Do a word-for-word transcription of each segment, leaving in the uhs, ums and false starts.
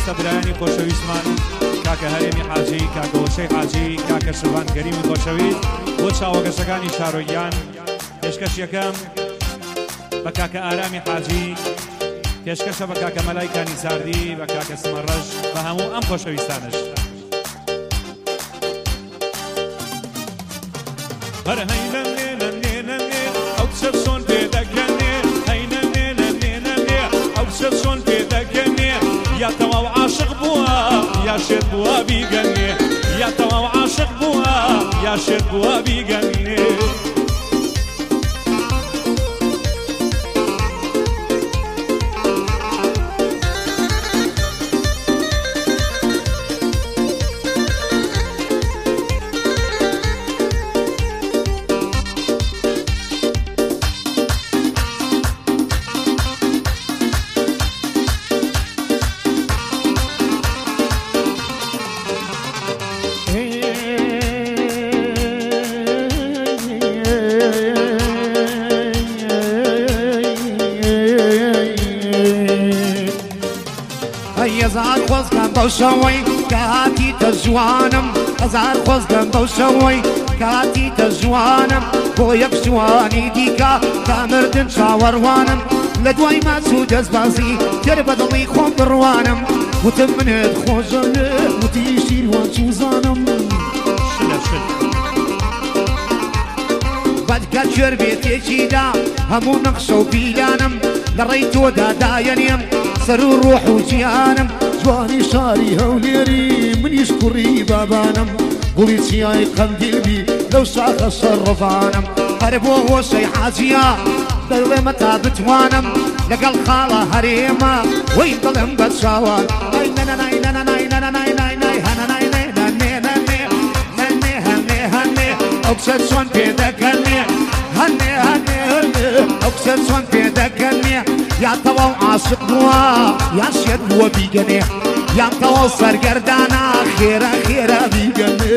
بەڕێستە برایانی خۆشەویستمان کاکە هەرێمی حاجی کاکە وەشەی حاجی کاکە شەروان کەریمی خۆشەویست بۆ چاوەگەشەکانی شارۆیان پێشکەش یەکەم بە کاکە ئارامی حاجی پێشکەشە بە کاکە مەلایکانی زاردی بە کاکە سمەڕەش بە هەموو ئەم خۆشەویستانش هەر هەینە نێنە نێنە نێ ئەو کچە چۆن پێدەکەنێ هەینە نێنە نێنە نێ ئەو کچە چۆن پێدەکەنێ یا تەواو عاشق بووە یا شێت بووە بیگەنێ یا تەواو عاشق بووە یا شێت بووە بیگەنێ هزار خۆزگەم بەو شەوەی کاتیتە جوانم هزار خۆزگەم بەو شەوەی کاتیتە جوانم بۆ یەک جوانی دیکە تامردن چاوەڕوانم لە دوای ماچوو دەستبازی تێر بەدڵی خۆم بڕوانم وتم منت خۆشم وتی شیروان چوزانم بەدکە کوێر بێتێکیدا هەموو نەخشە و پیلانم لە ڕێی تۆدا دایەنێم سەر و ڕۆح و جیانم جوانی شاری هەولێری منیش کوڕی بابانم گوڵی چیای قەندیلبی لەو شاخە شەڕەفانم هەر بۆ هۆشەی حاجیە دەڵێمە تا بتوانم لەگەڵ خاڵە هەرێمە وەی دڵم بە چاوان ئەو کچە چۆن پێدەکەنێ هەنێ هەنێ هەنێ ئەو کچە چۆن پێدەکەنێ یا تەواو عاشق بووە یا شێت بووە بیگەنێ یا تەواو سەرگەردانە خێرە خێرە بیگەنێ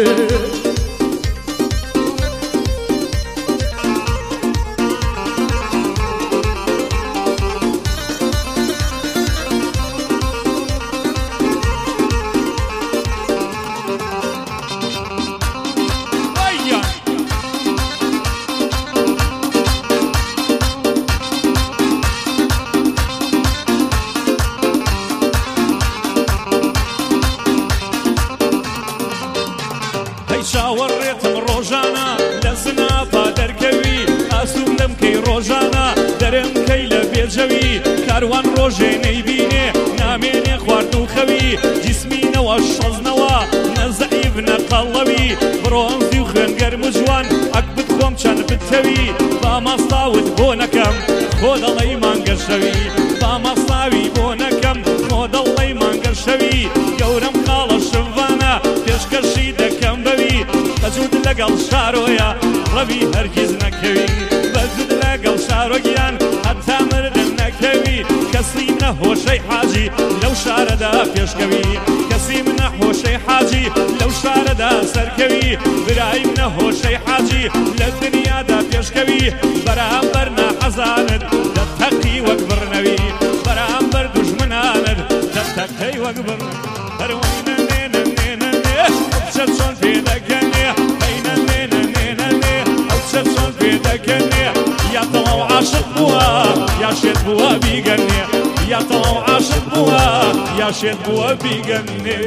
چاوەڕێتم ڕۆژانە لە زناپا دەرکەوی ئاسوم لەم کەی ڕۆژانە دەرم کەی لە بێجەوی کاروان ڕۆژێ نەیبینێ نامێنێ خوارد و خەوی جیسمینەوە شەزنەوە نەزەعیب نەقەڵەوی بڕۆنزی و خوێنگەرم و جوان ئەک بتخۆم چەند بتەوی با مەستاوت بۆ نەکەم خۆ دەڵێی مانگەشەوی با مەستاوی بۆ نەکەم خۆ دەڵێی مانگەشەوی گەورەم خاڵە شڤانە پێشکەشی دەکەم بەوی بەجود لەگەڵ شارۆیە ڕەوی هەرگیز نەکەوی بەجود لەگەڵ شارۆگیان هەتا مردن نەکەوی کەسی منە هۆشەی حاجی لەو شارەدا پێشکەوی کەسی منە هۆشەی حاجی لەو شارەدا سەرکەوی برای منە هۆشەی حاجی لە دنیادا پێشکەوی بەرامبەر ناحەزانت دەتەقی وەک بڕنەوی بەرامبەر دوژمنانت دەتەقەی وەک بڕ هەروەینە نێنە نێنە نێ ئەو کچە چۆن پێدەکەنێ هەینە نێنە نێنە نێ ئەو کچە چۆن پێدەکەنێ یا تەواو عاشق بووە یا شێت بووە بیگەنێ یا تەواو عاشق بووە یا شێت بووە بیگەنێ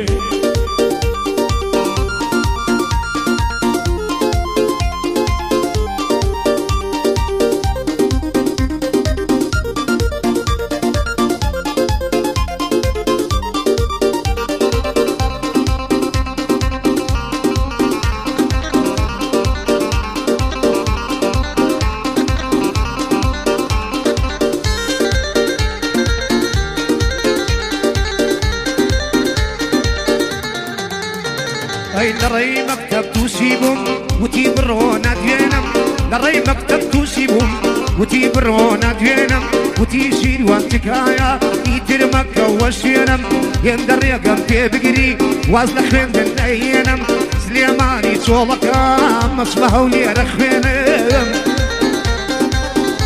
ئەی لەڕێی مەکتەب تووشی بووم وتی بڕۆ ناتوێنم لەڕێی مەکتەب تووشی بووم وتی بڕۆ ناتوێنم وتی شیروان تکایە ئیتر مەکەوە شوێنم هێندە ڕێگەم پێ بگری واز لە خوێندن نەهێنم سلێمانی چۆڵەکەم مەچمە هەولێرە خوێنم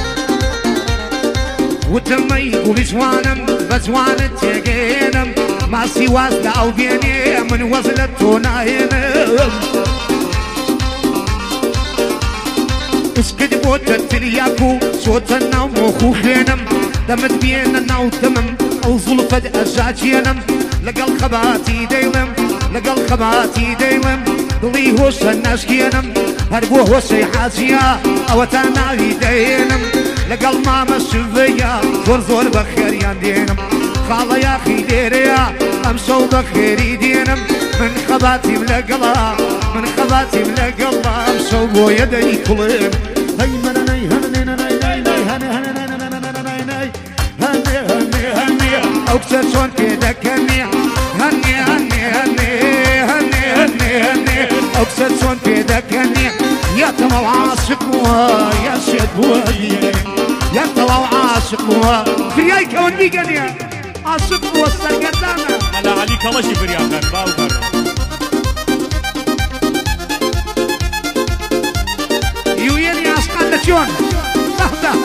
وتمەی گوڵی جوانم بە جوانت تێگەێنم ماسی واز لە ئەو بێنێ من وەز لە تۆ ناهێنم اسکت بۆتە تریاک و چۆتە ناو مۆخ و خوێنم دەمت بێنە ناو دەمم ئەو زوڵفەت ئەژاچێنم لەگەڵ خەباتی دەیڵم لەگەڵ خەباتی دەیڵم دڵی هۆشە ناشکێنم هەر بۆ هۆشەی حاجیە ئەوە تا ناوی دەهێنم لەگەڵ مامە شڤەیە زۆر زۆر بە خێریان دێنم خاڵە یاخی لێرەیە ئەم شەو بە خێری دێنم من خەباتیم لەگەڵا من خەباتیم لەگەڵا ئەم شەو بۆیە دەی کوڵێم هەی منەنەی هەنێنەنەی نای نای هەنێ هەنێنەنەنەنەنەنەی هەنێ هەنێ هەنێ ئەو کچە چۆن پێ دەکەنێ هەنێ هەنێ هەنێ هەنێ هەنێ هەنێ ئەو کچە چۆن پێ دەکەنێ یا تەواو عاشق بووە یا شێت بووە یا تەواو عاشق بووە فریای کەون بیگەنێ عاشق بووە سەرگەردانە هەلا عەلی کەڵەشی فریاکەن باوکەن یوێنی عاشقان لە چۆن بەهدا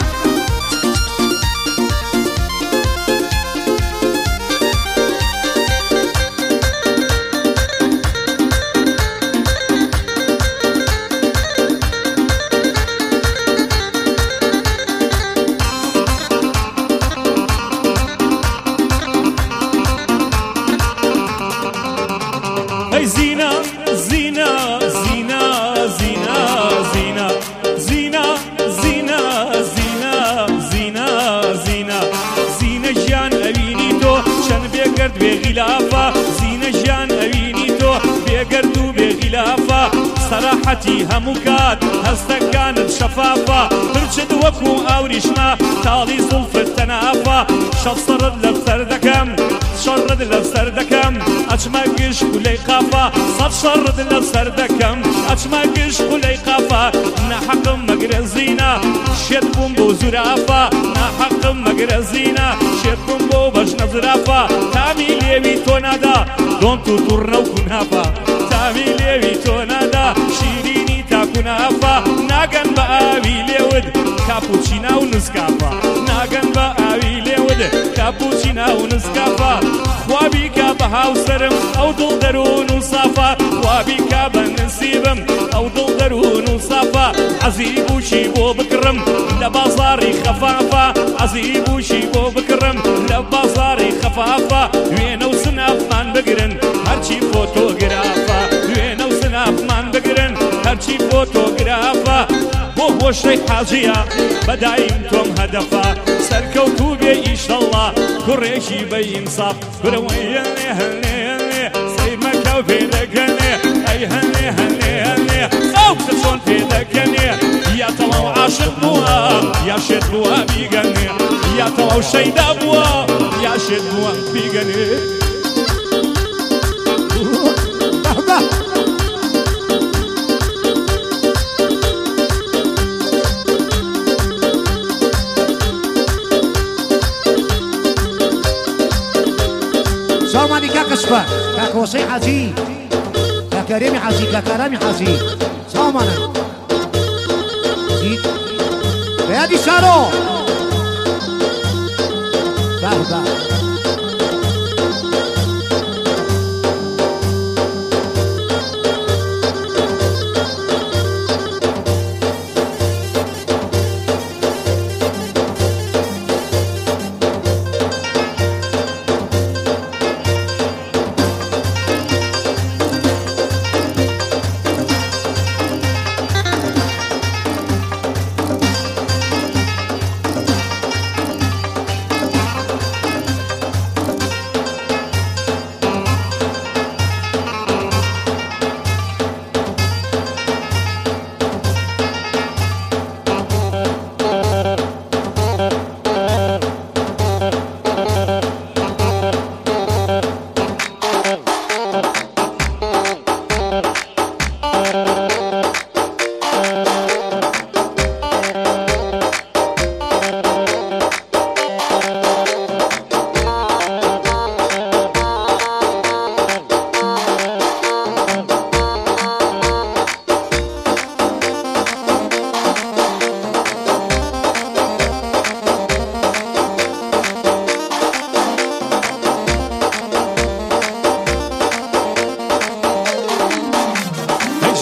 زينة زينة زينة زينة زينة زينة زينة زينة زينة زينة زينة جان أبيني تو شان بيقرد بغلافة زينة جان أبيني تو بيقرد بغلافة صراحتي همكات هستا كانت شفافة ترشد وكو أوريشما تالي صلف التنافة شال صرد لفتر دكم شرد لفتر دكم أجمع قش كلي قافة صف شرد لفتر دكم أجمع قش كلي قافة نحق مقرزينا شد بومبو زرافة نحق مقرزينا شد بومبو بجن زرافة تامي ليوي تونادا دون تطرنا وكنافة تامي ليوي تونادا شيريني تاكنافة ناقن بآوي ليود كابوتشينا ونسكافة ناقن بآوي ليود كابوتشينا ونسكافة خوابيكا بهاو سرم او دل درون وصافة خوابيكا بنسيبم او دل درون وصافة عزيب وشيبو بكرم لبازاري خفافة عزيب وشيبو بكرم لبازاري خفافة وينو سناف من بقرن هرشي فوتوغرافة وينو سناف من بقرن هرشي فوتوغرافة بو هوشي حاجية بدايم توم هدفة سركوتو بي إيشالله كريشي بينصاف كروي هني هني هني سيد مكاو في دكني أي هني هني هني أو تشون في دكني يا طلعو عاشق بوها يا شد بوها بيغني يا طلعو شيدا بوها يا شد بوها بيغني سامانی کاکە سوپە کاکە وەسەی حاجی کاکە رێمی حاجی کاکە رامی حاجی سامانە زید بەیادی شارۆ باه باه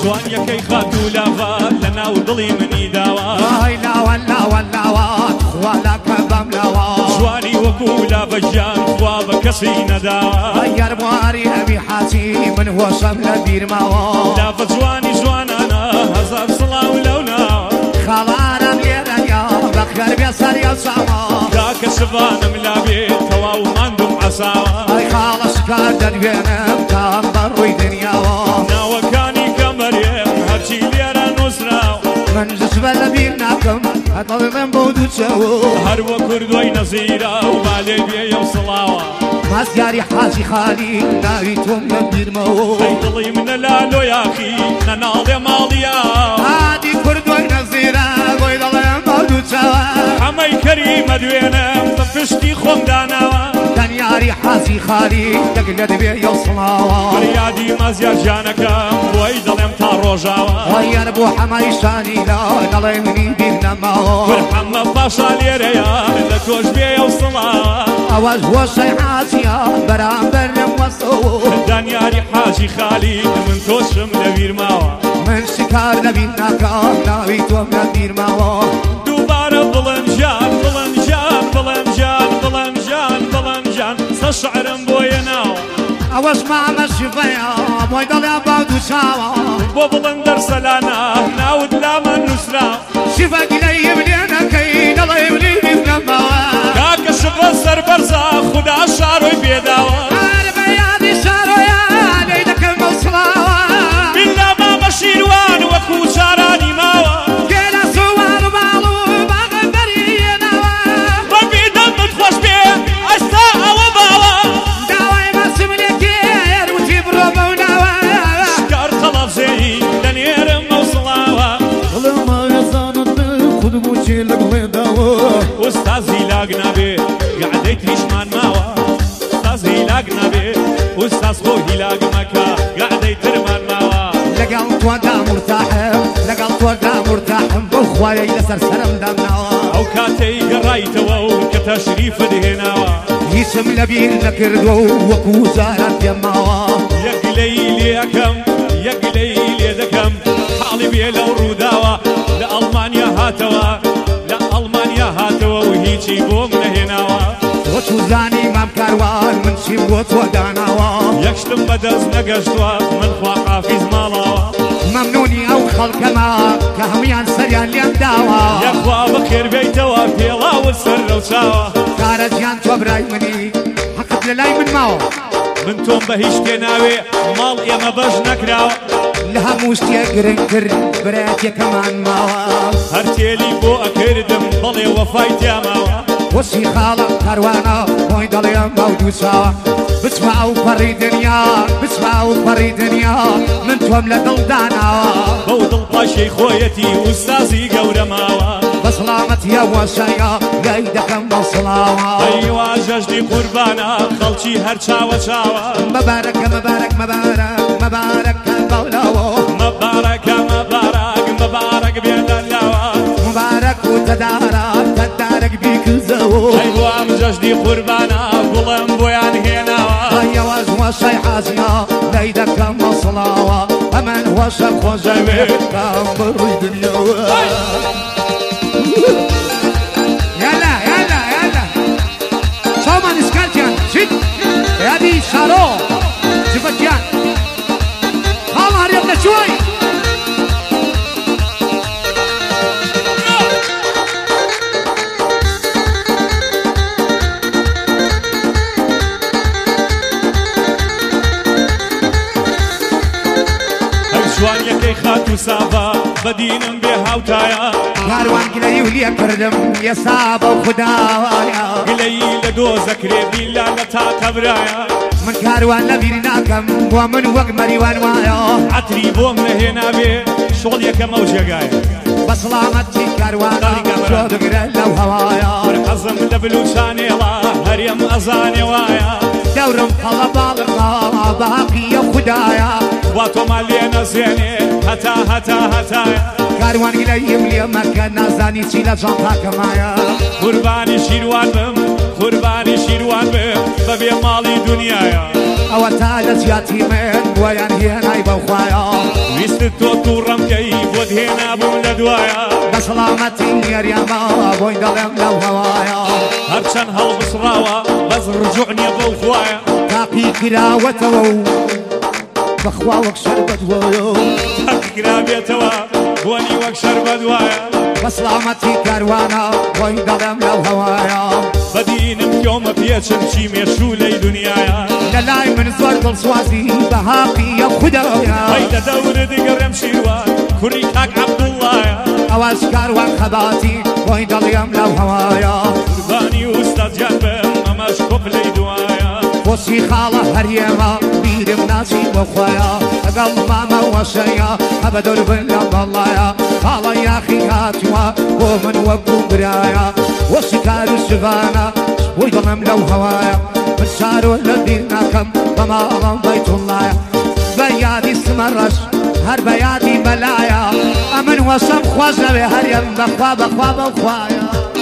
جوانیەکەی خات و لاوا لەناو دڵی منی داوا ئای لاوە لاوە لاوە خوا لاکە بەم لاوە جوانی وەکو لاڤەژیان خوا بە کەسی نەداوە ئای یارمواری ئەوی حاجی من هۆشەم لە بیرماوە لاڤە جوانی جوانانە هەزار سڵاو لەو ناوە خاڵانم لێرەنیا بەخێر بێ سەریا چاوە کاکە شڤانم لابێ تەواو ماندوم عەساوە ئای خاڵەش کار دەنوێنم تام بەڕووی دنیاوە ناوەکانی کەمەرێم هەرچی لێرە نووسراوە من جسبە لە بیر ناکەم هەتەڵێم بۆ دوو چەوە هەروە کوردوەی نەزیرە و بالێ بێ و سڵاوە مازیاری حاجی خالی ناوی تۆم لە بیرمەوە ئەی دڵی منە لالۆ یاخی نەناڵێ ماڵیا هادی کوردوەی نەزیرە بۆی دەڵێم بۆ دوو چەوە ئەمەی کەریمە دوێنم بە پشتی خۆم داناوە دەنیاری حاجی خالی دەگلێت بێ یە سڵاوە فریادی مازیار جانەکەم بۆی دەڵێم تا ڕۆژاوە وەیان بۆ حەمای شانی لا دەڵێ منی بیر نەماوە حەمە پاشا لێرەیە لە تۆش بێ و سڵاوە ئەوەش هۆشەی حاجیە بەرامبەر لەم وەسەوە دانیاری حاجی خالی من تۆشم لە بیرماوە من شکار لەبیر ناکەم ناوی تۆم لە بیرماوە دووبارە بڵەنجان بڵەنجان بڵەنجان بڵەنجان بڵەنجان سە شعرم بۆیە ناوە ئەوەش مامە شفەیە بۆی دەڵێ با دوو چاوە بۆ بڵند دەرسەلانە ناوت لامە نووسرا شفەگلەی بلێنەکەی دەڵێ منی بیر نەماوە کاکە شفە سەر بەرزە خودا شاڕۆی پێداوە هەر بە یادی شارۆیە لێی دەکەم بەو سڵاوە بیللا مامە شیروان وەکو جارانی ماوە گێلە سووار و باڵ و باغە بەریێنەوە ڕەبی دەمت خۆش بێ ئەستا ئەوە باوە داوای بەسم لێکێر وتی بڕۆ بەو ناوە کار خەڵەفزێنی دەنێرم مەوسڵاوە دڵما ێزانت خود بوچی لەگڵێ داوە ئوستازی لاگ نابێ گعدەی تریشمان ماوە ئوستازی لاگ نابێ ئوستاز خۆ هیلاگ مەکە گعدەی ترمان ماوە لەگەڵ تۆدا مرتاحم لەگەڵ تۆدا مرتاحم بۆ خوایەی لەسەر سەرم دامناوە ئەو کاتەی گەڕایتەوە و کە تەشریفت هێناوە هیچم لەبیر نەکردووە و وەکو جاران پێماوە یەکلەی لێەکەم یەکلەی لێ دەکەم حاڵی بێ لەو ڕووداوە لە ئەڵمانیا هاتەوە لە ئەڵمانیا هاتەوە و هیچی بۆم نەهێناوە تۆ توزانی مام کاروان من چیم بۆ تۆ داناوە یەکشتم بەدەست نەگەشتووە من خوا حافیز ماڵاوە مەمنونی ئەو خەڵکەما کە هەمویان سەریان لێم داوە یەخوا بەخێر بێیتەوە پێڵاوت سەر لەو چاوە کارە گیان تۆ برای منی حەقت لە لای من ماوە من تۆم بە هیچ تێ ناوێ ماڵ ئێمە بەش نەکراوە لە هەموو شتێک گرنگ کرد برایەتێکەمان ماوە هەر تێلی بۆ ئەکردم بەڵێ وەفای تیاماوە وەسی خاڵە کاروانە بۆی دەڵێم باو دوو چاوە بچمە ئەو پەڕی دنیا بچمە ئەو پەڕی دنیا من تۆم لە دڵ داناوە بەو دڵپاشەی خۆیەتی ئوستازی گەورەماوە بە سڵامەتیە وەشەیە لای دەکەم بە سڵاوە ئەیوا ژەژنی قوربانە خەڵکی هەر چاوە چاوە مەبارەکە مەبارەک مەبارەک مەبارەکە باولاوە مەبارەکە مەبارەک مەبارەک بێنە لاوە مبارەک و تەدارەک تەدارەک بیکزەوە ئەیوام ژەژنی قوربانە گوڵم بۆیان هێناوە ئەیەوەش وەشەی حازیە لای دەکەم بە سڵاوە ئەمەن وەشە خۆشەوێ کام بەڕووی دنیاوە یالا یالا یالا چاومان ئیسکارتیان چیت یادی شارۆ جفەتیان خاڵ هەرێک لە چۆی جوانیەکەی خات و ساوا بەدینم بێ هاوتایە کاروان گلەی و لێ کردم ئێستا بەو خودداوایە گلەی لە دۆزە کرێبیلا لە تا قەبرایە من کاروان لە بیری ناکەم بۆ من وەک مەریوان وایە عەتری بۆم نەهێنابێ شۆڵ یەکەم ئەو جێگایە بە سڵامەتی کاروانە شۆ بگرە لەو هەوایە حەزم لە بلوچانێڵە هەرێم ئەزانێ وایە دەورم قەڵە باڵقا باقیە خوددایە وا تۆمان لێ نەزێنێ هەتا هەتا هەتایە کاروان گلەیم لێ مەکە نازانی چی لە جانتاکەمایە قوربانی شیروان بم قوربانی شیروان بم بەبێ ماڵی دنیایە ئەوە تا لە جیاتی من بۆیان هێنای بەو خوایە ویستت تۆ تووڕەمکەی بۆت هێنابوو لە دوایە بەسەڵامەتی یاریەما بۆی دەڵێم لەو هەوایە هەرچەند هەڵبسراوە بەس ڕجوع نییە بەو خوایە تاقی کراوەتەوە و بەخوا وەک شەربەت وایە تاقی کرابێتەوە بۆنی وەک شەربەت وایە بەسەڵامەتی کاروانە بۆی دەڵێم لەو هەوایە بەدینم کۆمە پێچم چی مێشولەی دنیایە لە لای من زۆر دڵسوازی بە هاقیە خودایە هەیدە دەورە دیگەڕێم شیروان کوڕی کاک عەبدوڵڵایە ئەوەش کاروان خەباتی بۆی دەڵێم لەو هەوایە قوربانی ئوستاد گیان بم ئەمەش کۆپلەی دوایە بۆچی خاڵە هەریێمە بیرم ناچی بۆ خۆیە لەگەڵ مامە وەشەیە هەبە دەوربن لە بەڵایە خاڵە یاخی هاتووە بۆ من وەکو برایە وەشی کار و شڤانە بۆی دڵم لەو هەوایە من شارۆ لە بیر ناکەم بەماڵەم بەیتوڵایە بە یادی سمەڕەش هەر بە یادی بەلایە ئەمن وەشەم خۆش نەوێ هەرێم بەخوا بەخوا بەخوایە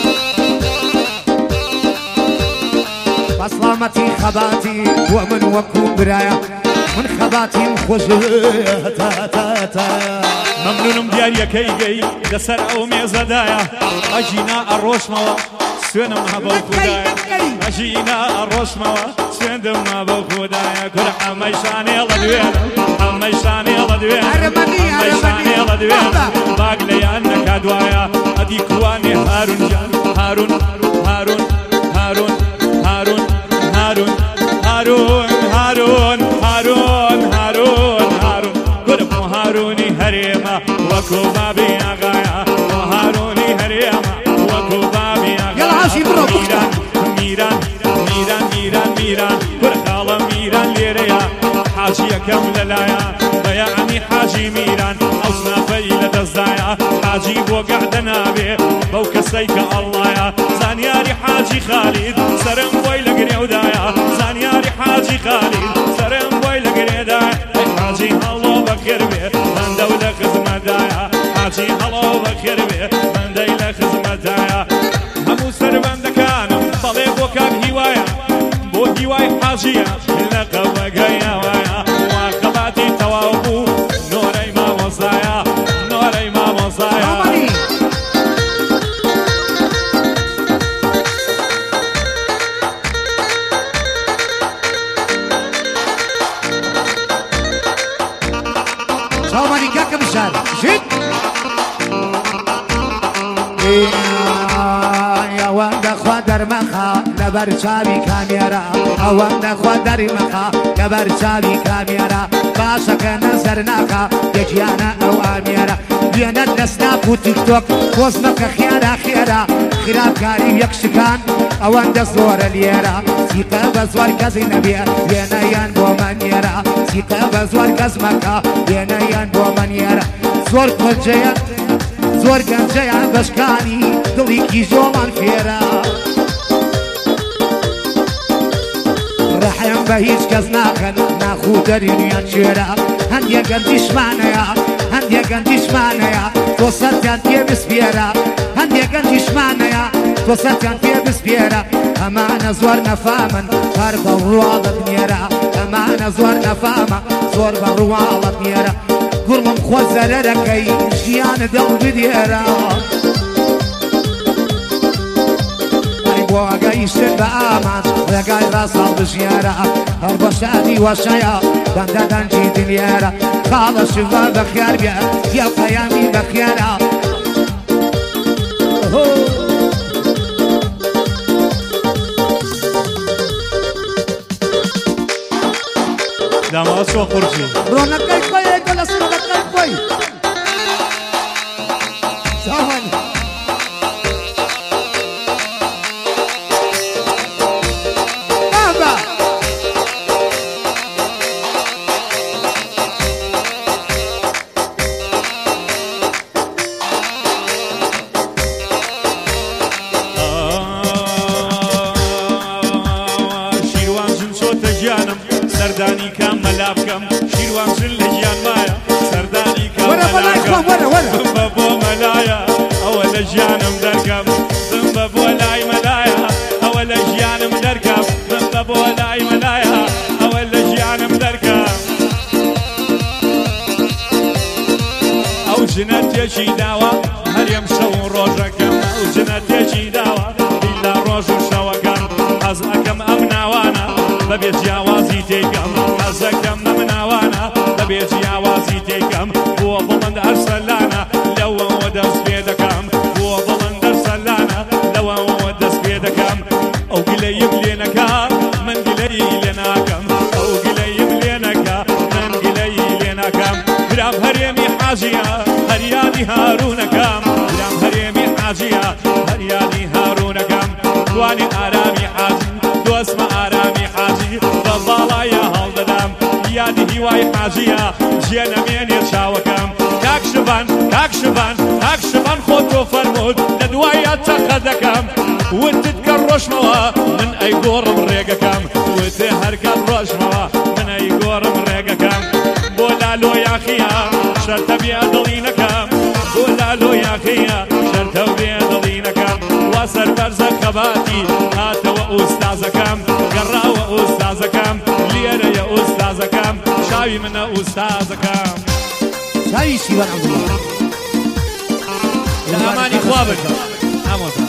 بەسڵامەتی خەباتی بۆ من وەکو برایە من خەباتیم خۆشتا مەمنونم دیاریەکەی گەی لەسەر ئەو مێزەدایە ئەژینا ئەڕۆشمەوە سوێنم هەبەو خودایە ئەژینا ئەڕۆشمەوە سوێندم هەبەو خودایە کورە ئەمەی شانێڵە دوێنە ئەمەی شانێڵە دوێنە ئەمەی شانێڵە دوێنە باگ لەیان نەکا دوایە ئەدی کوانێ هارون جان هارون هارون هارون هارون هارون هارون هارون هارون هارون هارون گرم هارونی هەرێمە وەکو بابی ئاغایە هارونی هەرێمە وەکو بابی ئاغایە میران میران میران میران میران گرە خاڵە میران لێرەیە حاجیەکەم لەلایە بەیانی حاجی میران ئەو سنافەی لەدەستدایە حاجی بۆ گەعدە نابێ بەو کەسەی کە ئەڵڵایە زانیاری حاجی خالید سەرم بۆی لە گرێودایە زانیاری حاجی خالید سەرم بۆی لە گرێدایە ئەی حاجی هەڵۆ بەخێر بێ بەندە و لە خزمەتدایە حاجی هەڵۆ بەخێر بێ بەندەی لە خزمەتدایە هەموو سەربەندەکانم بەڵێ بۆ کاک هیوایە بۆ هیوای حاجیە لە قەوەگەیەوایە واقەباتی تەواو بوو نۆرەی مامۆزایە نۆرەی مامۆزایە سامانی کاکە بشار شید ئەوەندە خوا دەرمەخە لەبەر چاوی کامێرە ئەوەندە خوا دەرمەخە لەبەر چاوی کامێرە باشەکە نەزەر ناکە یەکیانە ئەو ئامێرە وێنەت لە سناپ و تیکتۆک پۆست مەکە خێرا خێرا خراپکاری یەکشکان ئەوەندە زۆرە لێرە سیقە بە زۆر کەسی نەبێ وێنەیان بۆ مەنێرە سیقە بە زۆر کەس مەکە وێنەیان بۆ مەنێرە زۆر کۆجەیە زۆر گەنجەیان بەشکانی دڵی کیژۆڵان فێرە ڕەحم بە هیچ کەس ناکەن ناخو دەرینیان شێرە هەندێک گەنجیشمانەیە هەندێک گەنجیشمانەیە تۆ سەرتیان پێ بسپێرە هەندێک گەنجیشمانەیە تۆ سەرتیان پێ بسپێرە ئەمانە زۆر نەفامن هەر بە ڕواڵت نێرە ئەمانە زۆر نەفامە زۆر بە ڕواڵت نێرە گوڕڵم خۆ زەرەرەکەی ژیانە دڵ بدێرە بۆ ئەگەیشتن بە ئامانج ڕێگای ڕاستاڵ بژیارە هەر بە شادی وەشەیە بەندە دەنجی دلێرە خاڵە شڤە بەخیار بێ یا پەیامی بەخیارە داماوە چۆ قورجی ڕۆنەکەی خۆیەکە لە سنەکەی خۆی چاوان بابا شیروان ژن چۆتە ژیانم سەردانی کام مەلا بکەم شیروان ژن لە ژیان مایە سەردانی کام بە بۆ مەلایە ئەوە لە ژیانم دەرکەم بم بە بۆ لای مەلایە ئەوە لە ژیانم دەرکەم بم بە بۆ لای مەلایە ئەوە لە ژیانم دەرکەم تێکی داوە هەرێم شەو و ڕۆژەکەم ئەو جنە تێکی داوە دیلا ڕۆژ و شەوەکەم حەز ئەکەم ئەم ناوانە بەبێ جیاوازی تێکەم حەز ئەکەم ئەم ناوانە بەبێ جیاوازی تێکەم بۆ بڵند ئەرسەلانە لەوەوە دەست پێ دەکەم بۆ بڵند ئەرسەلانە لەوەوە دەست پێ دەکەم ئەو گلەیم لێ نەکا من گلەی لێ ناکەم ئەو گلەیم لێ نەکا من گلەی لێ ناکەم برام هەرێمی حاجیە هەریادی هارونەکەم برام هەرێمی حاجیە هەریادی هارونەکەم دوانی ئارامی حاجی دۆسمە ئارامی حاجی بە باڵایە هەڵدەدام یادی هیوای حاجیە جێ نەمێنێ چاوەکەم کاکشبان کاکشبان کاکشبان خۆ تۆ فەرموود لە دوایە چەقە دەکەم وتت کە ڕۆژمەوە من ئەی گۆڕم ڕێگەکەم وتێ هەرکات ڕۆژمەوە من ئەی گۆڕم ڕێگەکەم بۆ لالۆ یاخیە شەرتە بێ دڵینەکەم بۆ لالۆ یاخیە شەرتە بێ دڵینەکەم وا سەربەرزە خەباتی هاتەوە ئوستازەکەم گەڕاوە ئوستازەکەم لێرەیە ئوستازەکەم شاوی منە ئوستازەکەم چاوی سیوان عەبدوڵڵا لە ئامانی خوا بکە ئامۆزا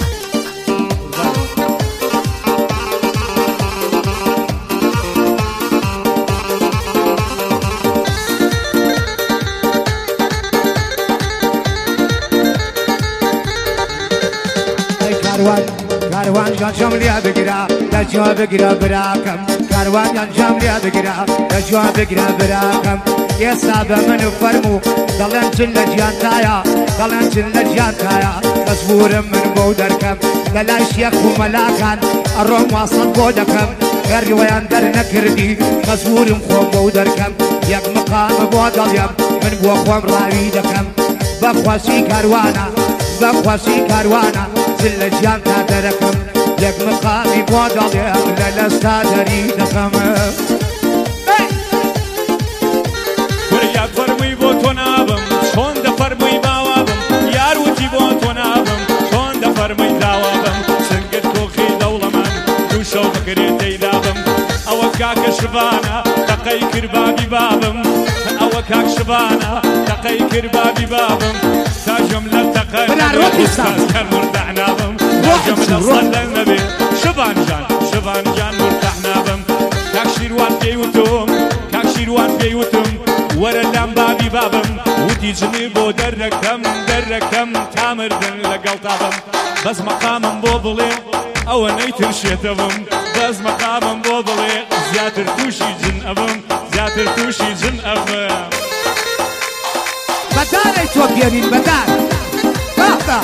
کاروان کاروان جان جام لیا بگیرا لجوا بگیرا براکم کاروان جان جام لیا بگیرا لجوا بگیرا براکم یه سابه منو فرمو دلن جل جان تایا دلن جل جان تایا مزبورم من بودرکم للای شیخ و ملاکان الروم واصل بودکم غير رويان در نكردي مزبورم خوم بودركم يك مقام بودليم من بو خوم راوي دكم بخواسي كاروانا بخواسي كاروانا زل جان تدركم يك مقامي بودليم للستا دريدكم وريا فرمي بو تنابم شون ده فرمي باوابم يار وتي بو تنابم شون ده فرمي داوابم سنگت كوخي دولمان دو شو فكرتي دابم او كاك شبانا تقي كربابي بابم او كاك شبانا تقي كربابي بابم تاجم للتقي استاذ كان مرتاح نابم تاجم لصل النبي شبان جان شبان جان مرتاح نابم كاك شيروان بيوتوم كاك شيروان بيوتوم ورا اللام بابي بابم ودي جنبو دركم دركم تامردن لقلطابم بس مقامم بوبلي او نيتر شيتبم بس مقامم بوبلي زياتر توشي جن ابم زياتر توشي جن ابم بدار يتوقيني بدار بابا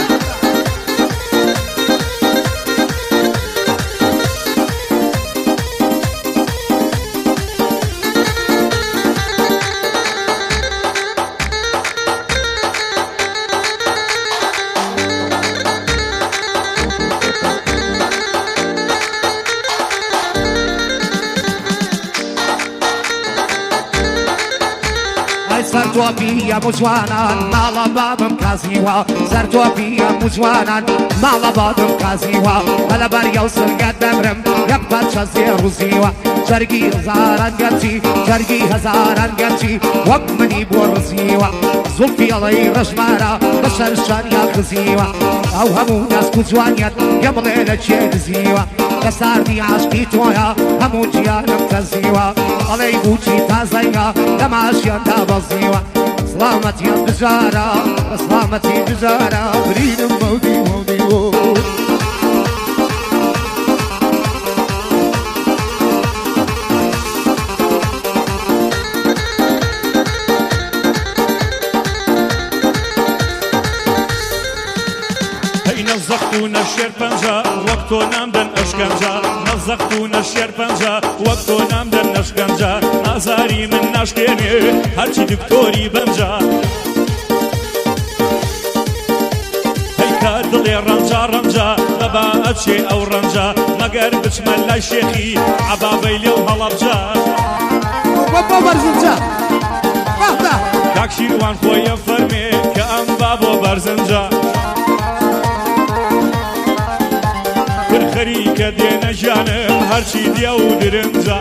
سرتوبي يا مجوانا مالا بابم كازيوا سرتوبي يا مجوانا مالا بابم كازيوا هلا بريا وسرقة دمرم يبقى تشزير وزيوا شرقي هزاران قرشي شرقي هزاران قرشي وقمني بورزيوا زلفي علي رجمارا بشر الشان يا خزيوا او همو ناس كجوانيات يملينا تشيد زيوا كساردي عشقي تويا همو جيانم تزيوا علي بوشي تازينا لماشيان دابزيوا سلامتي بجارة سلامتي بجارة بريد مودي مودي مودي نزختونا الشير بنجا وقتو نامدن اشكنجا نزختونا الشير بنجا وقتو نامدن اشكنجا ازاري من ناشكيني هرچي دكتوري بنجا هيكا دلي رنجا رنجا لبا اتشي او رنجا مقر بشمل لا شيخي عبابي ليو هلبجا وبابا برزنجا بابا كاك شيروان خويا فرمي كأم بابو برزنجا خريكة دينا جانم هرشي ديو درنجا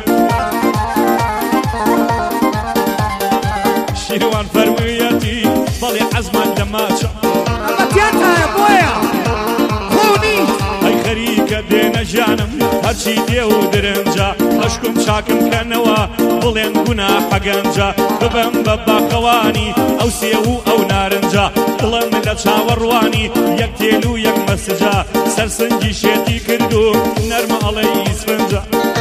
شيروان فرميتي طلي حزمان تەماچە ئەمەتیانتایە بۆیە خۆنیت ئەی خەریکە دێنە ژیانم هەرچی دێ و درەنجە هەشکم چاکم کەنەوە بڵێن گوناحە گەنجە ببەم بە باخەوانی ئەو سێ و ئەو نارنجە دڵم لە چاوەڕوانی یەک تێل و یەک مەسجە سەرسنگی شێتی کردو نەرمە ئەڵەی ئیسفنجە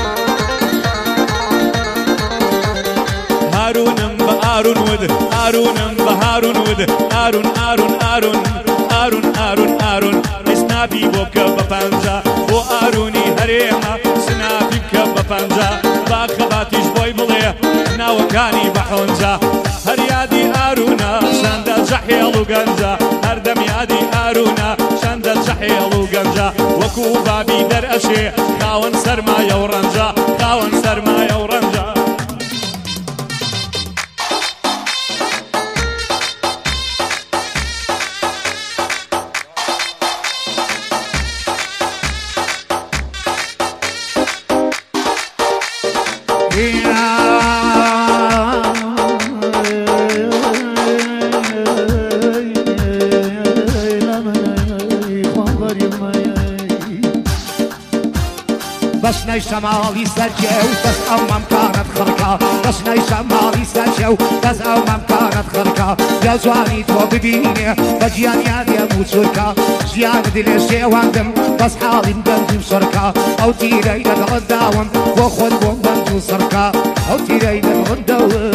هارونم بە ئارون ود ئارونم بە هارون ود ئارون ئارون ئارون ئارون ئارون ئارون سنابی بۆ بکە بە پەنجە بۆ ئارونی هەرێمە سنابی بکە بە پەنجە باخەباتیش بۆی بڵێ ناوەکانی بە حۆنجە هەر یادی ئارونە شەندە جەحێڵ و گەنجە هەردەم یادی ئارونە شەندە جەحێڵ و گەنجە وەکو بابی دەرئەچێ خاوەن سەرمایە و ڕەنجە خاوەن سەرمایە و ڕەنجە بس نيشا مالي سجاو بس او ممكانت خرقا بس نيشا مالي سجاو بس او ممكانت خرقا يا زواني تو ببيني بجيان يادي اموت سركا جيان دلي شيواندم بس حالي مبنجم سركا او تيري لغداوم وخد بوم بنجو سركا او تيري لغداوم